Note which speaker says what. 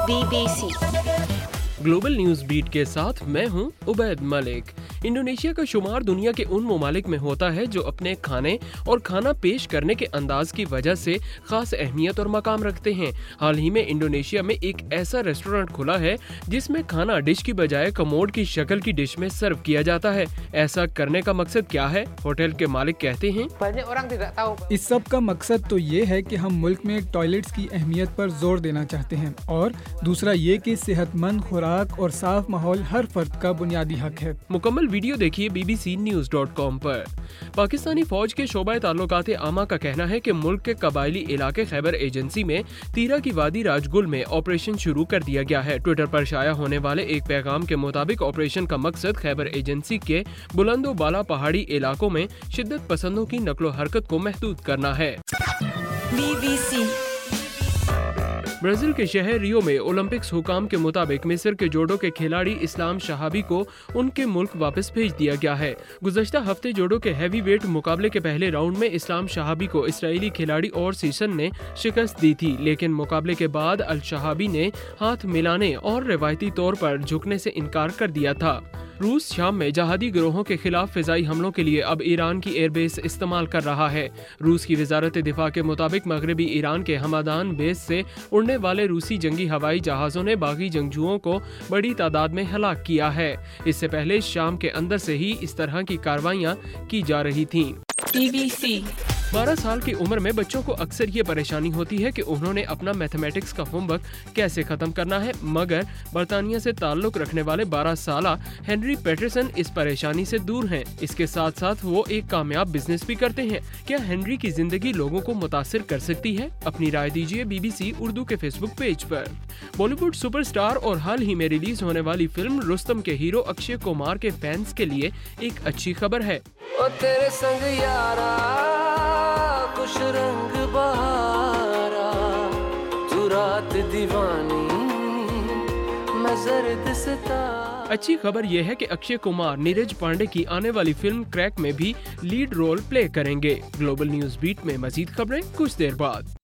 Speaker 1: BBC
Speaker 2: global news beat के साथ मैं हूं उबैद मलिक। इंडोनेशिया का शुमार दुनिया के उन ममालिक में होता है जो अपने खाने और खाना पेश करने के अंदाज की वजह से खास अहमियत और मकाम रखते हैं। हाल ही में इंडोनेशिया में एक ऐसा रेस्टोरेंट खुला है जिसमें खाना डिश की बजाय कमोड की शक्ल की डिश में सर्व किया जाता है। ऐसा करने का मकसद क्या है? होटल के मालिक कहते हैं,
Speaker 3: इस सब का मकसद तो ये है कि हम मुल्क में टॉयलेट्स की अहमियत पर जोर देना चाहते हैं और दूसरा ये कि सेहतमंद खुराक और साफ माहौल हर फर्द का बुनियादी हक है।
Speaker 2: मुकम्मल वीडियो देखिए bbcnews.com पर। पाकिस्तानी फौज के शोबा ताल्लुकात आमा का कहना है कि मुल्क के कबायली इलाके खैबर एजेंसी में तीरा की वादी राजगुल में ऑपरेशन शुरू कर दिया गया है। ट्विटर पर शाया होने वाले एक पैगाम के मुताबिक ऑपरेशन का मकसद खैबर एजेंसी के बुलंदो बाला पहाड़ी इलाकों में शिद्दत पसंदों की नक्लो हरकत को महदूद करना है।
Speaker 1: BBC
Speaker 2: ब्राजील के शहर रियो में ओलंपिक्स हुकाम के मुताबिक मिस्र के जोडो के खिलाड़ी इस्लाम शहाबी को उनके मुल्क वापस भेज दिया गया है। गुज़श्ता हफ्ते जोडो के हैवी वेट मुकाबले के पहले राउंड में इस्लाम शहाबी को इसराइली खिलाड़ी और सीसन ने शिकस्त दी थी, लेकिन मुकाबले के बाद अल शहाबी ने हाथ मिलाने और रिवायती तौर पर झुकने से इनकार कर दिया था। रूस शाम में जहादी गिरोहों के खिलाफ फिजाई हमलों के लिए अब ईरान की एयरबेस इस्तेमाल कर रहा है। रूस की वजारत दिफा के मुताबिक मगरबी ईरान के हमादान बेस से उड़ने वाले रूसी जंगी हवाई जहाज़ों ने बागी जंगजुओं को बड़ी तादाद में हलाक किया है। इससे पहले शाम के अंदर से ही इस तरह की कार्रवाइयां की जा रही थीं।
Speaker 1: BBC
Speaker 2: 12 साल की उम्र में बच्चों को अक्सर ये परेशानी होती है कि उन्होंने अपना मैथमेटिक्स का होमवर्क कैसे खत्म करना है, मगर बरतानिया से ताल्लुक रखने वाले 12 साला हेनरी पैटरसन इस परेशानी से दूर हैं। इसके साथ साथ वो एक कामयाब बिजनेस भी करते हैं। क्या हेनरी की जिंदगी लोगों को मुतासिर कर सकती है? अपनी राय दीजिए BBC उर्दू के फेसबुक पेज पर। बॉलीवुड सुपरस्टार और हाल ही में रिलीज होने वाली फिल्म रुस्तम के हीरो अक्षय कुमार के फैंस के लिए एक अच्छी खबर है।
Speaker 4: ओ तेरे संग यारा कुछ रंग बहारा, तू रात दीवानी मैं जर्द सितारा।
Speaker 2: अच्छी खबर यह है कि अक्षय कुमार नीरज पांडे की आने वाली फिल्म क्रैक में भी लीड रोल प्ले करेंगे। ग्लोबल न्यूज बीट में मजीद खबरें कुछ देर बाद।